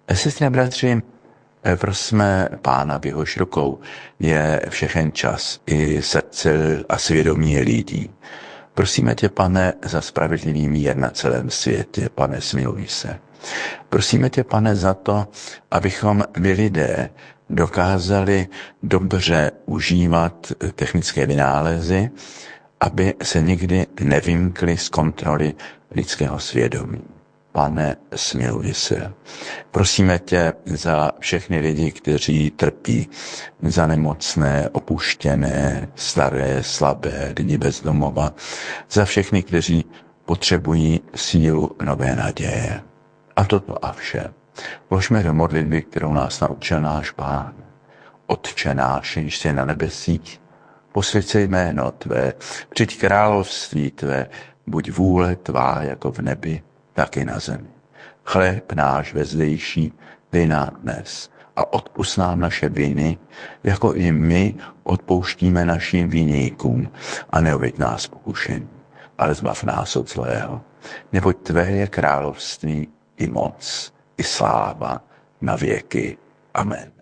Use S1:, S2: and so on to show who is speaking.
S1: Sestry a bratři, prosme Pána, v jehož rukou je všechen čas i srdce a svědomí lidí. Prosíme tě, Pane, za spravedlivý mír na celém světě, Pane, smiluj se. Prosíme tě, Pane, za to, abychom my lidé dokázali dobře užívat technické vynálezy, aby se nikdy nevymkli z kontroly lidského svědomí. Pane, smiluj se. Prosíme tě za všechny lidi, kteří trpí, za nemocné, opuštěné, staré, slabé, lidi bez domova, za všechny, kteří potřebují sílu nové naděje. A toto a vše vložme do modlitby, kterou nás naučil náš Pán. Otče náš, jenž jsi na nebesích, posvěť se jméno tvé, přijď království tvé, buď vůle tvá jako v nebi, tak i na zemi. Chléb náš vezdejší dej nám dnes a odpusť nám naše viny, jako i my odpouštíme našim viníkům, a neuveď nás pokušení, ale zbav nás od zlého. Neboť tvé je království i moc, i sláva na věky. Amen.